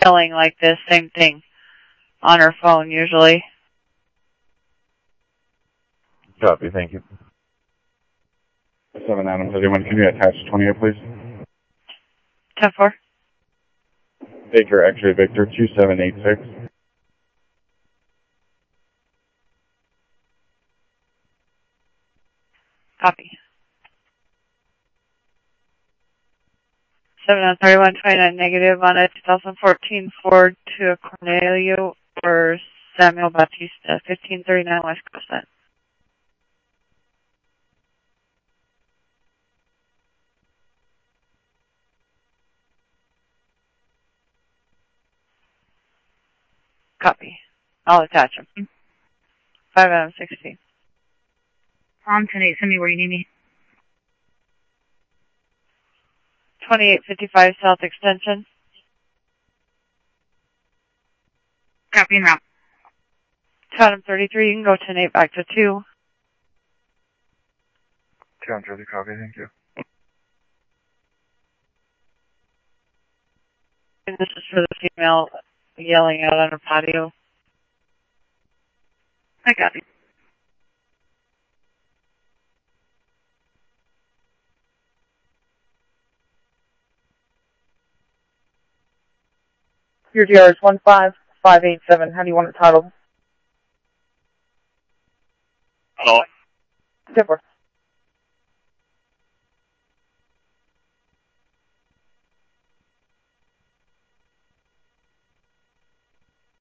yelling like this, same thing, on her phone usually. Copy, thank you. 7 Adam 31, can you attach 28, please? 10-4. Baker, X-ray Victor, 2786. Copy. 7 on 31, 29 negative on a 2014 Ford to Cornelio or Samuel Bautista, 1539 West Coast. Copy. I'll attach them. 5 out of 16. 10-8, send me where you need me. 2855 South Extension. Copy and route. Adam 33, you can go 10-8 back to 2. 230, copy, thank you. And this is for the female yelling out on her patio. I copy. Your DR is 15587. How do you want it titled? Hello. 10-4.